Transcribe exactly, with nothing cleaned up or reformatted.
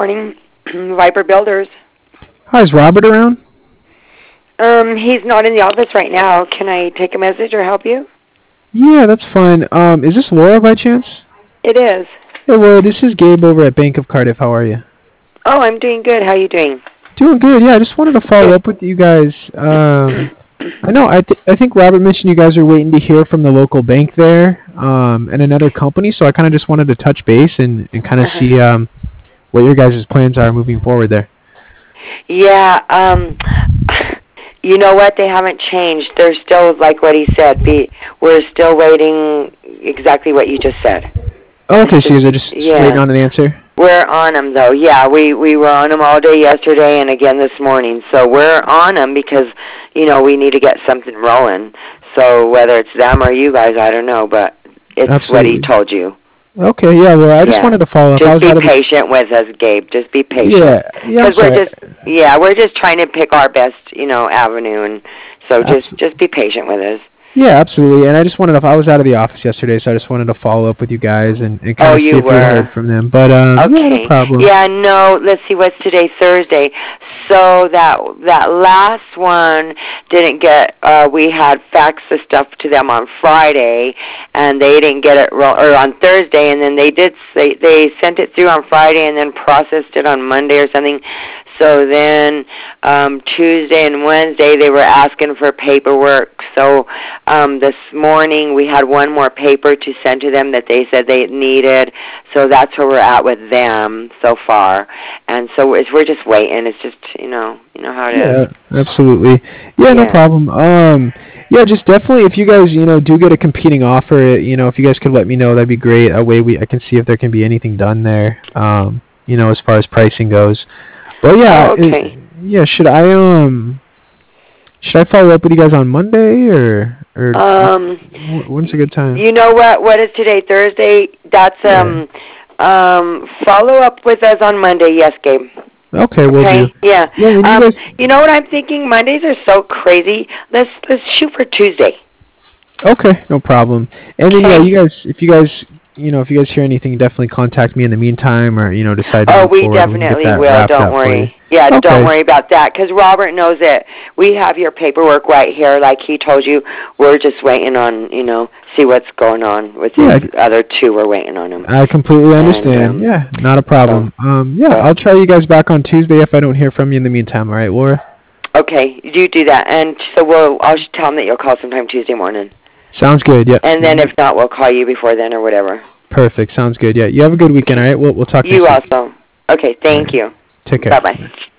morning, Viper Builders. Hi, is Robert around? Um, he's not in the office right now. Can I take a message or help you? Yeah, that's fine. Um, is this Laura by chance? It is. Hey, Laura, this is Gabe over at Bank of Cardiff. How are you? Oh, I'm doing good. How are you doing? Doing good. Yeah, I just wanted to follow up with you guys. Um, I know. I th- I think Robert mentioned you guys are waiting to hear from the local bank there, um, and another company. So I kind of just wanted to touch base and, and kind of see um what your guys' plans are moving forward there. Yeah, um, you know what? They haven't changed. They're still like what he said. Be we're still waiting exactly what you just said. Oh, okay, It's so you just, guys are just yeah. waiting on an answer? We're on them though. Yeah, we we were on them all day yesterday and again this morning. So we're on them because you know we need to get something rolling. So whether it's them or you guys, I don't know, but it's Absolutely. what he told you. Okay, yeah, well, I just Yeah. wanted to follow up. I Just was be out of the... patient with us, Gabe. Just be patient. Yeah, yeah, I'm Because we're sorry. just, yeah, we're just trying to pick our best, you know, avenue, and so just, Abs- just be patient with us. Yeah, absolutely. And I just wanted to, I was out of the office yesterday, so I just wanted to follow up with you guys and, and kind Oh, of see you if you had were. heard from them. But, um, yeah, no Okay. problem. Yeah, no, let's see, what's today? Thursday. So that that last one didn't get, uh, we had faxed the stuff to them on Friday, and they didn't get it, ro- or on Thursday, and then they did, say, they sent it through on Friday and then processed it on Monday or something. So then um, Tuesday and Wednesday they were asking for paperwork. So um, this morning we had one more paper to send to them that they said they needed. So that's where we're at with them so far. And so it's, we're just waiting. It's just, you know, you know how it is. Yeah, absolutely. Yeah, no Yeah. problem. Um, yeah, just definitely if you guys, you know, do get a competing offer, you know, if you guys could let me know, that'd be great. That way we I can see if there can be anything done there, um, you know, as far as pricing goes. But yeah, Oh, it, okay. yeah, should I um should I follow up with you guys on Monday or or Um, wh- when's a good time? you know what? What is today? Thursday? That's Yeah. um, um, follow up with us on Monday. Yes, Gabe. Okay, we'll do. Okay, yeah. Yeah, when you Um, guys. you know what I'm thinking? Mondays are so crazy. Let's let's shoot for Tuesday. Okay, no problem. And then yeah, Okay. you guys, if you guys, you know, if you guys hear anything, definitely contact me in the meantime, or you know, decide to Oh, move we forward. We can get definitely that will. wrapped Don't up for you. worry. Yeah, don't Okay. worry about that. Because Robert knows it. We have your paperwork right here, like he told you. We're just waiting on, you know, see what's going on with Yeah, these other two. We're waiting on them. I completely And understand. um, Yeah, not a so, problem. Um, yeah, so I'll try you guys back on Tuesday if I don't hear from you in the meantime. All right, Laura. okay, you do that. And so we'll. I'll just tell him that you'll call sometime Tuesday morning. Sounds good. Yep. And then You- if not, we'll call you before then or whatever. Perfect. Sounds good. Yeah. You have a good weekend. Okay. All right. We'll we'll talk next You week. also. Okay. All Thank right. you. Take care. Bye Bye. bye.